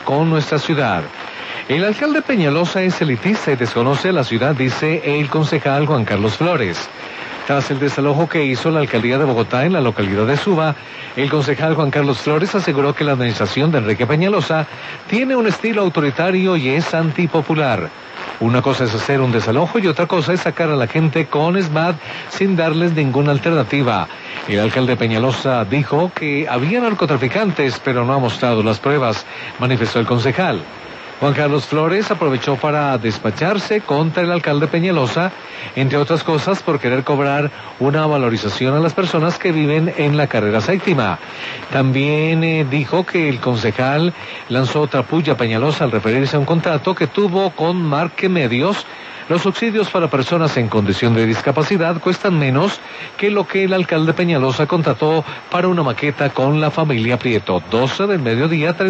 con nuestra ciudad. El alcalde Peñalosa es elitista y desconoce la ciudad, dice el concejal Juan Carlos Flores. Tras el desalojo que hizo la alcaldía de Bogotá en la localidad de Suba, el concejal Juan Carlos Flores aseguró que la administración de Enrique Peñalosa tiene un estilo autoritario y es antipopular. Una cosa es hacer un desalojo y otra cosa es sacar a la gente con SMAT sin darles ninguna alternativa. El alcalde Peñalosa dijo que había narcotraficantes, pero no ha mostrado las pruebas, manifestó el concejal. Juan Carlos Flores aprovechó para despacharse contra el alcalde Peñalosa, entre otras cosas por querer cobrar una valorización a las personas que viven en la carrera séptima. También dijo que el concejal lanzó otra puya a Peñalosa al referirse a un contrato que tuvo con Marque Medios. Los subsidios para personas en condición de discapacidad cuestan menos que lo que el alcalde Peñalosa contrató para una maqueta con la familia Prieto. 12 del mediodía.